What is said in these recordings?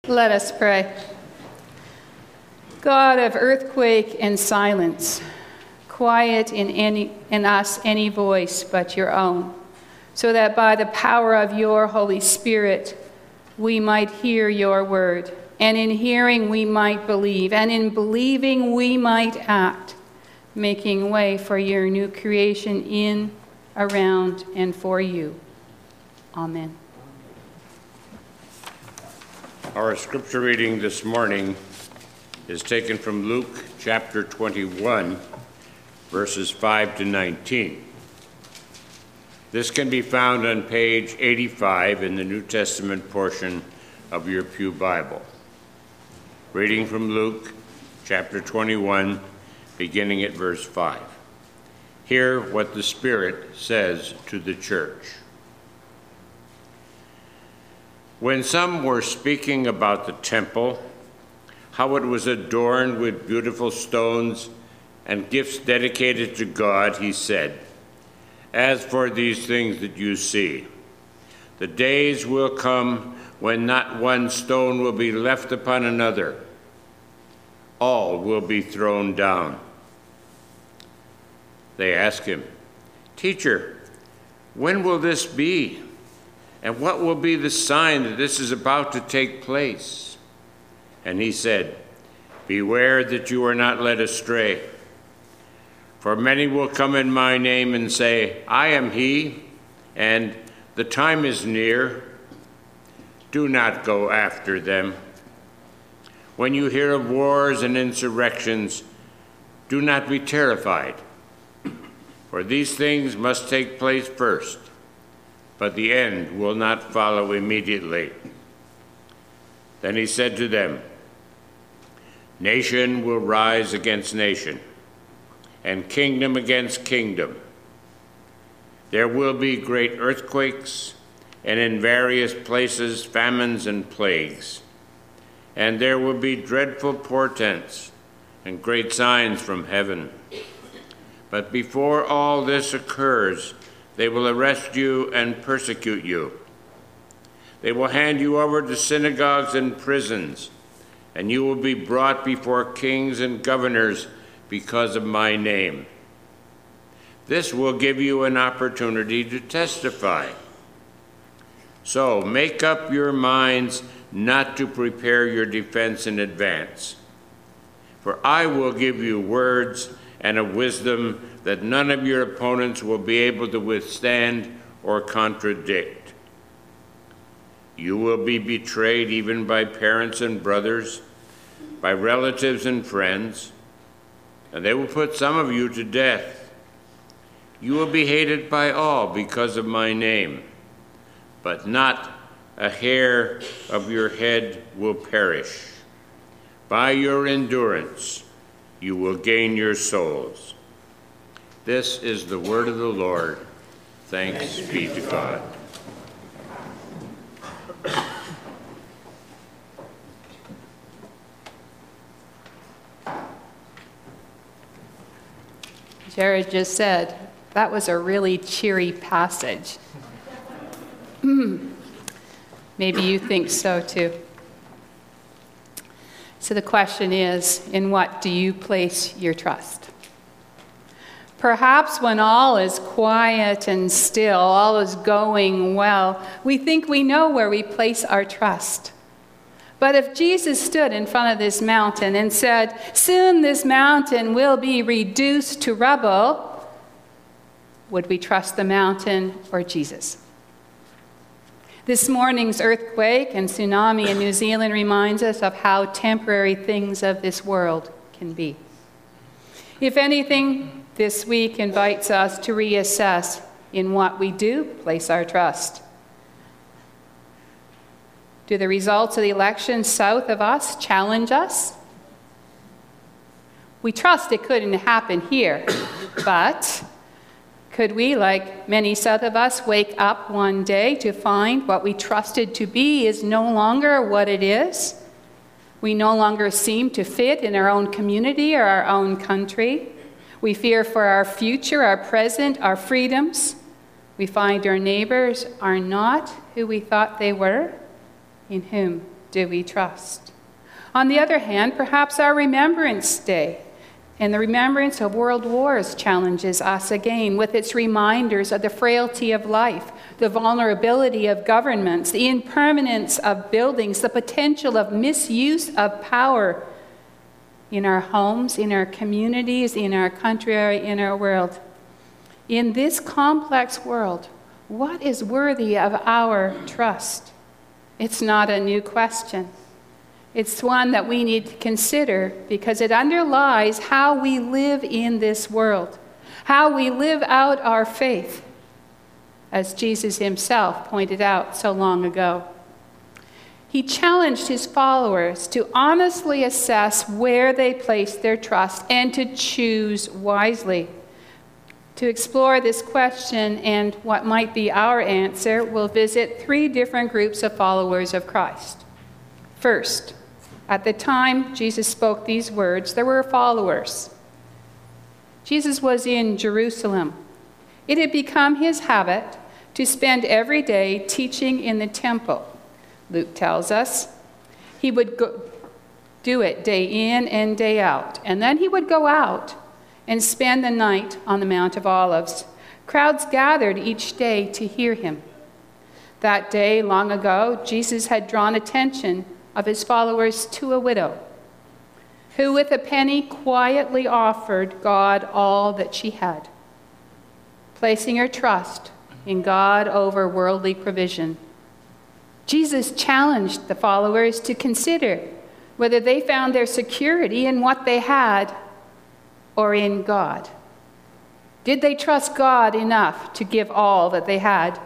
Let us pray. God of earthquake and silence, quiet in us any voice but your own, so that by the power of your Holy Spirit we might hear your word, and in hearing we might believe, and in believing we might act, making way for your new creation in, around, and for you. Amen. Our scripture reading this morning is taken from Luke chapter 21, verses 5 to 19. This can be found on page 85 in the New Testament portion of your Pew Bible. Reading from Luke chapter 21, beginning at verse 5. Hear what the Spirit says to the church. When some were speaking about the temple, how it was adorned with beautiful stones and gifts dedicated to God, he said, "As for these things that you see, the days will come when not one stone will be left upon another. All will be thrown down." They asked him, "Teacher, when will this be? And what will be the sign that this is about to take place?" And he said, "Beware that you are not led astray. For many will come in my name and say, 'I am he,' and 'the time is near.' Do not go after them. When you hear of wars and insurrections, do not be terrified. For these things must take place first, but the end will not follow immediately." Then he said to them, "Nation will rise against nation, and kingdom against kingdom. There will be great earthquakes, and in various places famines and plagues. And there will be dreadful portents and great signs from heaven. But before all this occurs, they will arrest you and persecute you. They will hand you over to synagogues and prisons, and you will be brought before kings and governors because of my name. This will give you an opportunity to testify. So make up your minds not to prepare your defense in advance. For I will give you words and a wisdom that none of your opponents will be able to withstand or contradict. You will be betrayed even by parents and brothers, by relatives and friends, and they will put some of you to death. You will be hated by all because of my name, but not a hair of your head will perish. By your endurance, you will gain your souls." This is the word of the Lord. Thanks be to God. Jared just said, that was a really cheery passage. Maybe you think so too. So the question is, in what do you place your trust? Perhaps when all is quiet and still, all is going well, we think we know where we place our trust. But if Jesus stood in front of this mountain and said, "Soon this mountain will be reduced to rubble," would we trust the mountain or Jesus? This morning's earthquake and tsunami in New Zealand reminds us of how temporary things of this world can be. If anything, this week invites us to reassess in what we do place our trust. Do the results of the election south of us challenge us? We trust it couldn't happen here, but could we, like many south of us, wake up one day to find what we trusted to be is no longer what it is? We no longer seem to fit in our own community or our own country. We fear for our future, our present, our freedoms. We find our neighbors are not who we thought they were, in whom do we trust? On the other hand, perhaps our Remembrance Day and the remembrance of world wars challenges us again with its reminders of the frailty of life, the vulnerability of governments, the impermanence of buildings, the potential of misuse of power in our homes, in our communities, in our country, in our world. In this complex world, what is worthy of our trust? It's not a new question. It's one that we need to consider because it underlies how we live in this world, how we live out our faith, as Jesus himself pointed out so long ago. He challenged his followers to honestly assess where they placed their trust and to choose wisely. To explore this question and what might be our answer, we'll visit 3 different groups of followers of Christ. First, at the time Jesus spoke these words, there were followers. Jesus was in Jerusalem. It had become his habit to spend every day teaching in the temple. Luke tells us he would do it day in and day out. And then he would go out and spend the night on the Mount of Olives. Crowds gathered each day to hear him. That day, long ago, Jesus had drawn attention of his followers to a widow who with a penny quietly offered God all that she had, placing her trust in God over worldly provision. Jesus challenged the followers to consider whether they found their security in what they had or in God. Did they trust God enough to give all that they had?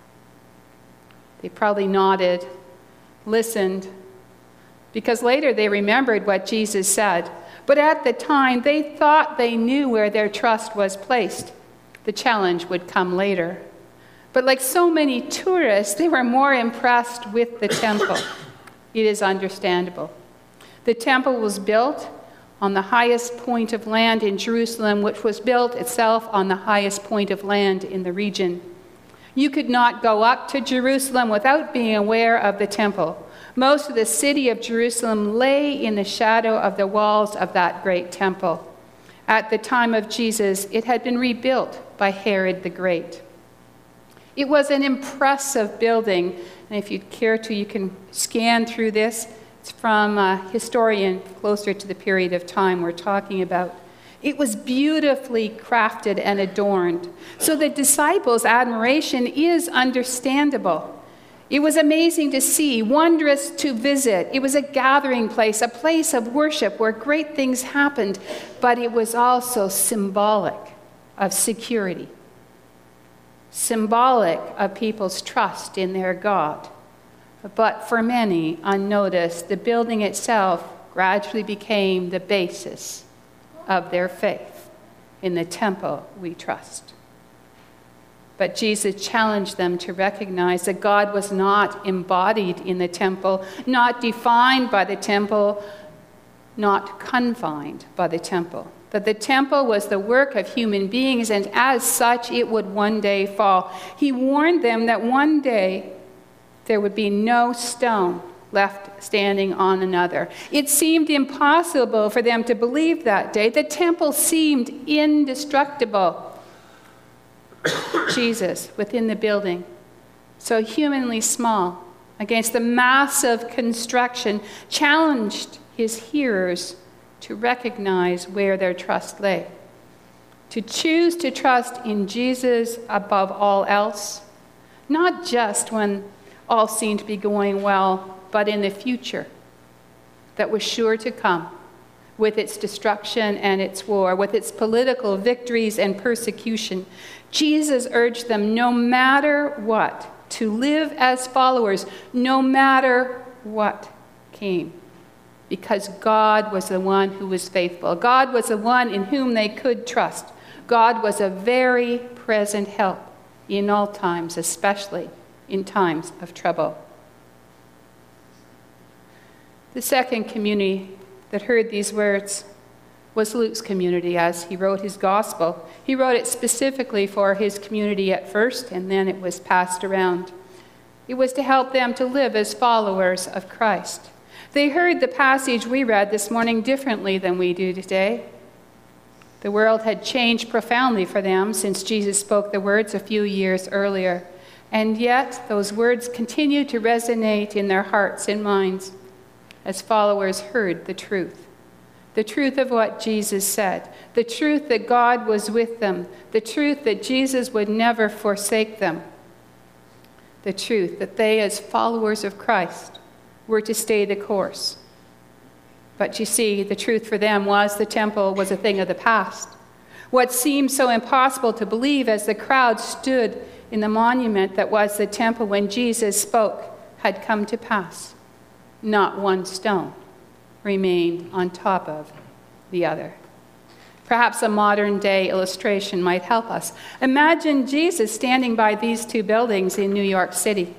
They probably nodded, listened, because later they remembered what Jesus said. But at the time, they thought they knew where their trust was placed. The challenge would come later. But like so many tourists, they were more impressed with the temple. It is understandable. The temple was built on the highest point of land in Jerusalem, which was built itself on the highest point of land in the region. You could not go up to Jerusalem without being aware of the temple. Most of the city of Jerusalem lay in the shadow of the walls of that great temple. At the time of Jesus, it had been rebuilt by Herod the Great. It was an impressive building, and if you care to, you can scan through this. It's from a historian closer to the period of time we're talking about. It was beautifully crafted and adorned, so the disciples' admiration is understandable. It was amazing to see, wondrous to visit. It was a gathering place, a place of worship where great things happened, but it was also symbolic of security, symbolic of people's trust in their God. But for many, unnoticed, the building itself gradually became the basis of their faith. In the temple we trust. But Jesus challenged them to recognize that God was not embodied in the temple, not defined by the temple, not confined by the temple. That the temple was the work of human beings, and as such, it would one day fall. He warned them that one day there would be no stone left standing on another. It seemed impossible for them to believe that day. The temple seemed indestructible. Jesus, within the building, so humanly small, against the massive construction, challenged his hearers to recognize where their trust lay, to choose to trust in Jesus above all else, not just when all seemed to be going well, but in the future that was sure to come, with its destruction and its war, with its political victories and persecution. Jesus urged them, no matter what, to live as followers, no matter what came, because God was the one who was faithful. God was the one in whom they could trust. God was a very present help in all times, especially in times of trouble. The second community that heard these words was Luke's community as he wrote his gospel. He wrote it specifically for his community at first, and then it was passed around. It was to help them to live as followers of Christ. They heard the passage we read this morning differently than we do today. The world had changed profoundly for them since Jesus spoke the words a few years earlier, and yet those words continued to resonate in their hearts and minds as followers heard the truth of what Jesus said, the truth that God was with them, the truth that Jesus would never forsake them, the truth that they, as followers of Christ, were to stay the course. But you see, the truth for them was the temple was a thing of the past. What seemed so impossible to believe as the crowd stood in the monument that was the temple when Jesus spoke had come to pass. Not one stone remained on top of the other. Perhaps a modern-day illustration might help us. Imagine Jesus standing by these two buildings in New York City,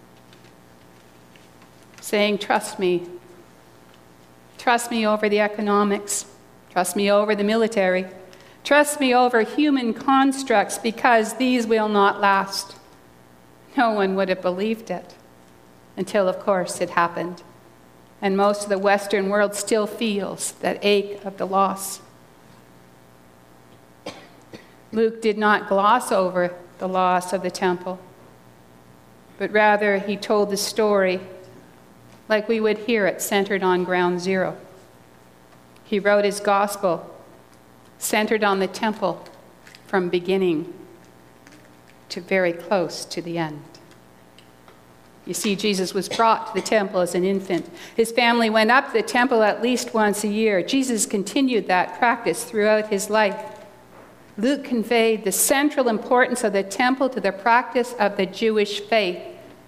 saying, "Trust me. Trust me over the economics. Trust me over the military. Trust me over human constructs, because these will not last." No one would have believed it until, of course, it happened. And most of the Western world still feels that ache of the loss. Luke did not gloss over the loss of the temple, but rather he told the story like we would hear it, centered on ground zero. He wrote his gospel centered on the temple from beginning to very close to the end. You see, Jesus was brought to the temple as an infant. His family went up to the temple at least once a year. Jesus continued that practice throughout his life. Luke conveyed the central importance of the temple to the practice of the Jewish faith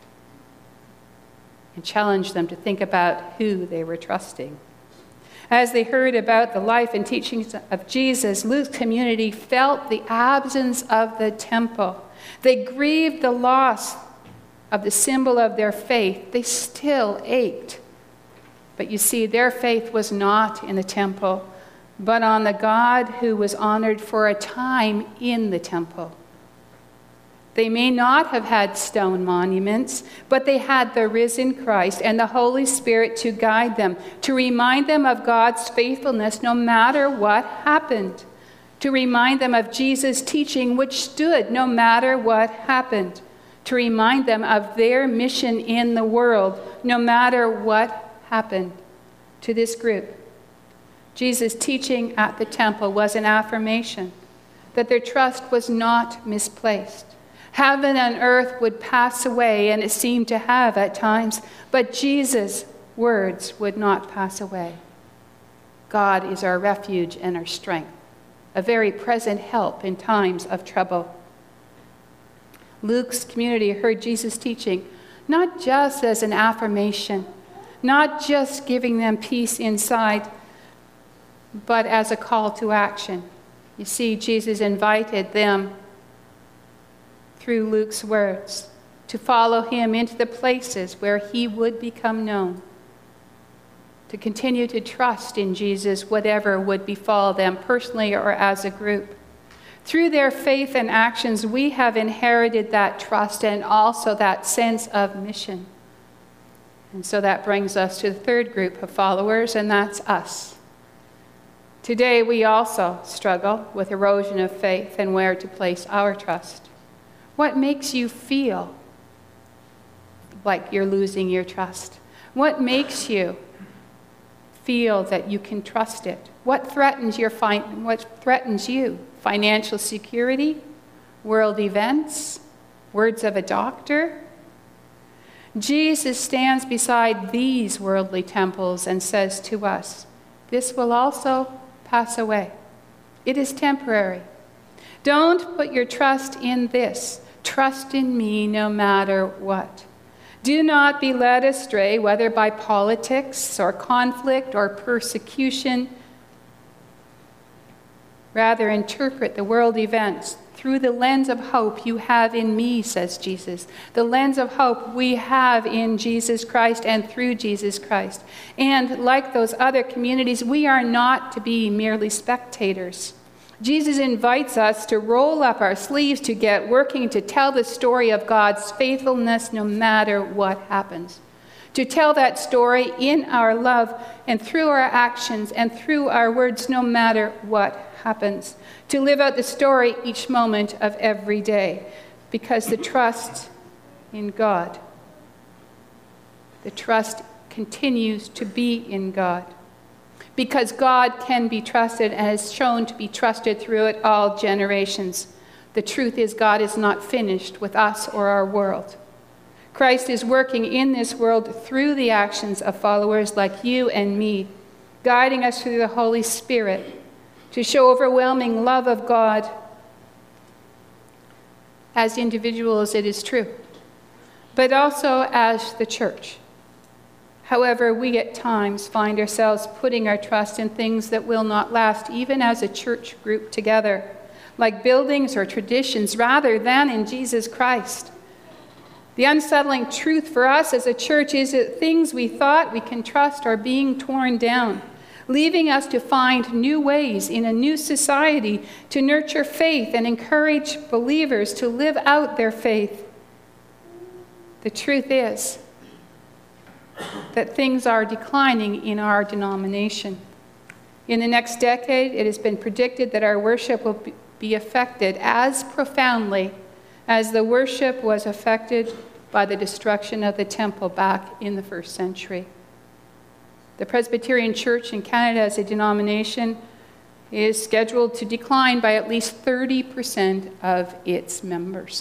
and challenged them to think about who they were trusting. As they heard about the life and teachings of Jesus, Luke's community felt the absence of the temple. They grieved the loss of the symbol of their faith. They still ached. But you see, their faith was not in the temple, but on the God who was honored for a time in the temple. They may not have had stone monuments, but they had the risen Christ and the Holy Spirit to guide them, to remind them of God's faithfulness no matter what happened, to remind them of Jesus' teaching which stood no matter what happened, to remind them of their mission in the world no matter what happened. To this group, Jesus' teaching at the temple was an affirmation that their trust was not misplaced. Heaven and earth would pass away, and it seemed to have at times, but Jesus' words would not pass away. God is our refuge and our strength, a very present help in times of trouble. Luke's community heard Jesus' teaching not just as an affirmation, not just giving them peace inside, but as a call to action. You see, Jesus invited them through Luke's words to follow him into the places where he would become known, to continue to trust in Jesus whatever would befall them personally or as a group. Through their faith and actions, we have inherited that trust and also that sense of mission. And so that brings us to the third group of followers, and that's us. Today, we also struggle with erosion of faith and where to place our trust. What makes you feel like you're losing your trust? What makes you feel that you can trust it? What threatens you? Financial security? World events? Words of a doctor? Jesus stands beside these worldly temples and says to us, this will also pass away. It is temporary. Don't put your trust in this. Trust in me no matter what. Do not be led astray, whether by politics or conflict or persecution. Rather, interpret the world events through the lens of hope you have in me, says Jesus. The lens of hope we have in Jesus Christ and through Jesus Christ. And like those other communities, we are not to be merely spectators. Jesus invites us to roll up our sleeves, to get working, to tell the story of God's faithfulness no matter what happens. To tell that story in our love and through our actions and through our words no matter what happens. To live out the story each moment of every day. Because the trust in God, the trust continues to be in God. Because God can be trusted and is shown to be trusted throughout all generations. The truth is, God is not finished with us or our world. Christ is working in this world through the actions of followers like you and me, guiding us through the Holy Spirit to show overwhelming love of God as individuals, it is true, but also as the church. However, we at times find ourselves putting our trust in things that will not last, even as a church group together, like buildings or traditions, rather than in Jesus Christ. The unsettling truth for us as a church is that things we thought we can trust are being torn down, leaving us to find new ways in a new society to nurture faith and encourage believers to live out their faith. The truth is that things are declining in our denomination. In the next decade, it has been predicted that our worship will be affected as profoundly as the worship was affected by the destruction of the temple back in the 1st century. The Presbyterian Church in Canada as a denomination is scheduled to decline by at least 30% of its members.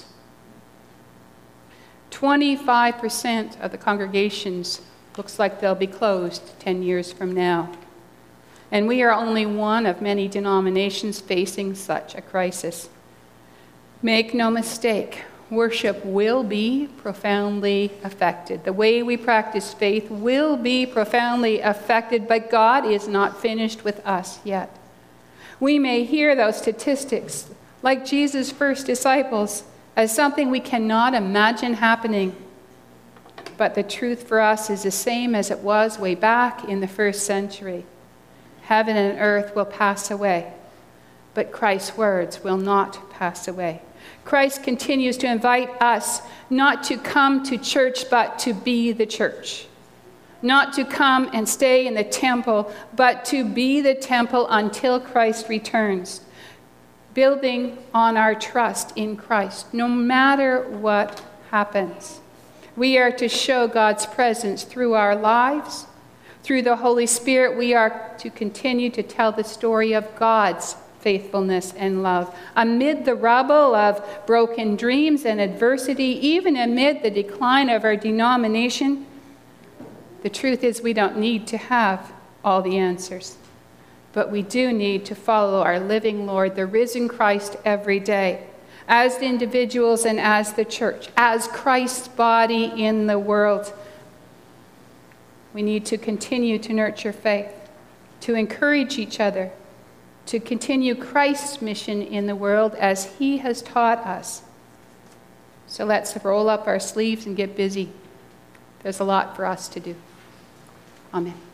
25% of the congregations looks like they'll be closed 10 years from now. And we are only one of many denominations facing such a crisis. Make no mistake, worship will be profoundly affected. The way we practice faith will be profoundly affected, but God is not finished with us yet. We may hear those statistics, like Jesus' first disciples, as something we cannot imagine happening. But the truth for us is the same as it was way back in the 1st century. Heaven and earth will pass away, but Christ's words will not pass away. Christ continues to invite us not to come to church, but to be the church. Not to come and stay in the temple, but to be the temple until Christ returns. Building on our trust in Christ, no matter what happens. We are to show God's presence through our lives. Through the Holy Spirit, we are to continue to tell the story of God's faithfulness and love. Amid the rubble of broken dreams and adversity, even amid the decline of our denomination, the truth is we don't need to have all the answers. But we do need to follow our living Lord, the risen Christ, every day, as individuals and as the church, as Christ's body in the world. We need to continue to nurture faith, to encourage each other, to continue Christ's mission in the world as he has taught us. So let's roll up our sleeves and get busy. There's a lot for us to do. Amen.